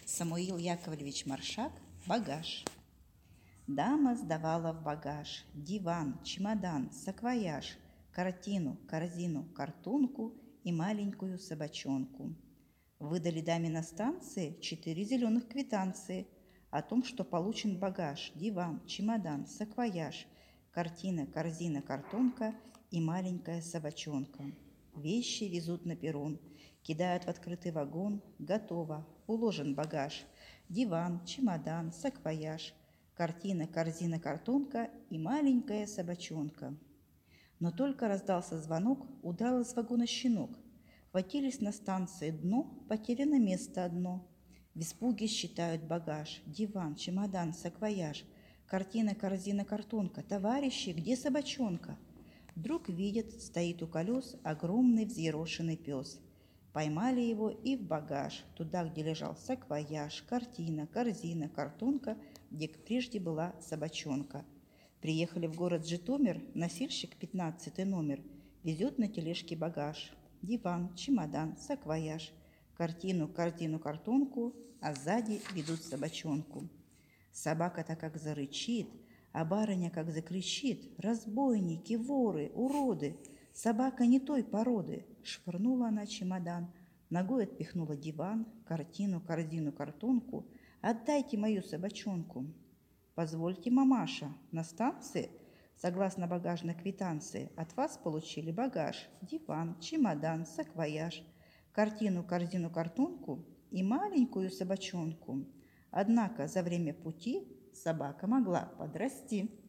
Самуил Яковлевич Маршак «Багаж». Дама сдавала в багаж диван, чемодан, саквояж, картину, корзину, картонку и маленькую собачонку. Выдали даме на станции 4 зеленых квитанции о том, что получен багаж, диван, чемодан, саквояж, картина, корзина, картонка и маленькая собачонка. Вещи везут на перрон, кидают в открытый вагон, готово, уложен багаж, диван, чемодан, саквояж, картина, корзина, картонка и маленькая собачонка. Но только раздался звонок, удрал из вагона щенок. Хватились на станции дно, потеряно место одно. В испуге считают багаж, диван, чемодан, саквояж, картина, корзина, картонка. Товарищи, где собачонка? Вдруг видят, стоит у колес огромный взъерошенный пес. Поймали его и в багаж, туда, где лежал саквояж, картина, корзина, картонка, где прежде была собачонка. Приехали в город Житомир, носильщик 15 номер, везет на тележке багаж, диван, чемодан, саквояж, картину, корзину, картонку, а сзади ведут собачонку. Собака-то как зарычит, а барыня как закричит: «Разбойники, воры, уроды! Собака не той породы!» Швырнула она чемодан, ногой отпихнула диван, картину, корзину, картонку. «Отдайте мою собачонку!» «Позвольте, мамаша, на станции, согласно багажной квитанции, от вас получили багаж, диван, чемодан, саквояж, картину, корзину, картонку и маленькую собачонку. Однако за время пути собака могла подрасти».